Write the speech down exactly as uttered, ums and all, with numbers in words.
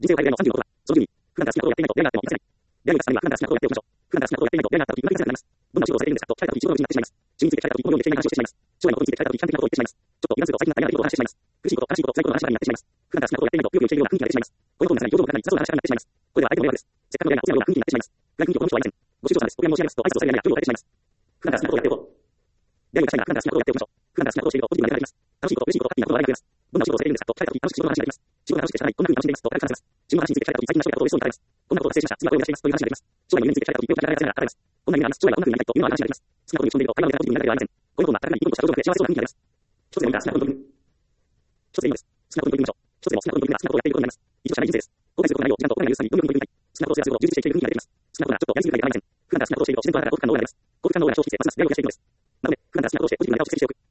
人生を変える例のさんじゅうのことは、そのじゅうに、普段から好きなことをやっていないと出会いがあっても許せない。出会いがさんには普段から好きなことをやっておきましょう。普段から好きなことをやっていないと出会いがあった時、うまくいきづらくなります。どんなお仕事をされているんですかと聞かれた時、一度のうちになってしまいます。趣味について聞かれた時、このように適当な話をしてしまいます。将来のことについて聞かれた時、悲観的なことを言ってしまいます。ちょっと油断すると最近の大変な出来事を話してしまいます。苦しいこと、悲しいこと、辛いことの話ばかりになってしまいます。普段から好きなことをやっていないと、くよくよしているような雰囲気が出てしまいます。こういうことにさらに表情が硬い雑な話がになってしまいます。これでは相手の迷惑です。せっかくの出会いがお世話のような雰囲気になってしまいます。暗い雰囲気を好む人はいません。ご愁傷様です。お悔やみ申し上げますと挨拶をされるや距離を変えてしまいます。普段から好きなことをやっておこう。出会いがしたいなら普段から好きなことをやっておきましょう。普段から好きなことをしているとポジティブな出会いがあります。楽しいこと、嬉しいこと、ハッピーなことの話題が増えます。どんなお仕事をされているんですかと聞かれた時、楽しく仕事の話になります。仕事が楽しくてしゃあない。こんな風に楽しんでいますと軽く話せます。仕事の話について聞かれた時、最近の人やことを嬉しそうに語られます。こんなことを達成しました。次はこれをいらっしゃいますという話になります。将来の夢について聞かれた時、手を振り上げられながら語られます。こんな夢があります。将来はこんな風になりたいというのは話になります。好きなことに打ち込んでいると会話のネタポジティブになるのではありません。こういうことが高いニコニコした表情で幸せそうな雰囲気になります。一つでもいいから好きなことに取り組む。一つでもいいです。好きなことに取り組みましょう。一つでも好きなことに取り組むなら好きなことをやっていることになります。以上社内人生です。後悔することないよう時間とお金が許すためにどんどん取り組みたい。好きなことをすると充実している雰囲気が出てきます。好きなことならちょっとやりすぎるぐらいではありません。普段から好きなことをしていると自然とあなたが幸福感のオーラが出ます。幸福感のオーラが消費してます。出会いを増やしていくのです。なので、普段から好きなことをしてポジティブなネタを蓄積しておく。